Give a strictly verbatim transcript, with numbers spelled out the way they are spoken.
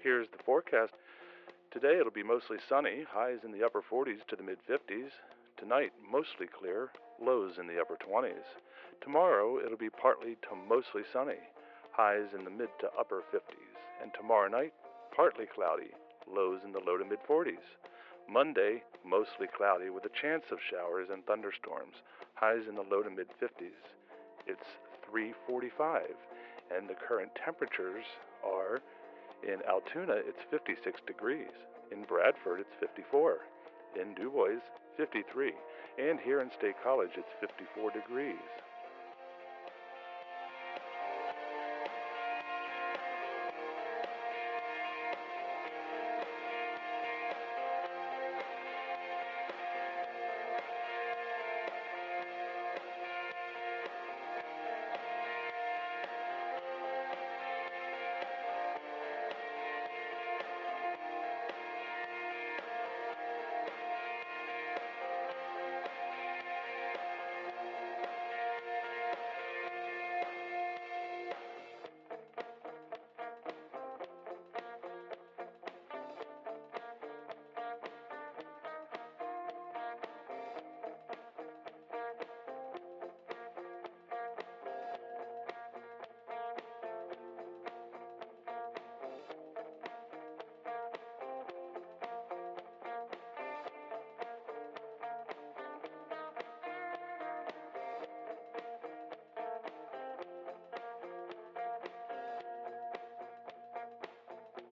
Here's the forecast. Today it'll be mostly sunny, highs in the upper forties to the mid fifties. Tonight, mostly clear, lows in the upper twenties. Tomorrow it'll be partly to mostly sunny, highs in the mid to upper fifties. And tomorrow night, partly cloudy, lows in the low to mid forties. Monday, mostly cloudy with a chance of showers and thunderstorms, highs in the low to mid fifties. It's three forty-five, and the current temperatures are: in Altoona, it's fifty-six degrees. In Bradford, it's fifty-four. In Du Bois, fifty-three. And here in State College, it's fifty-four degrees.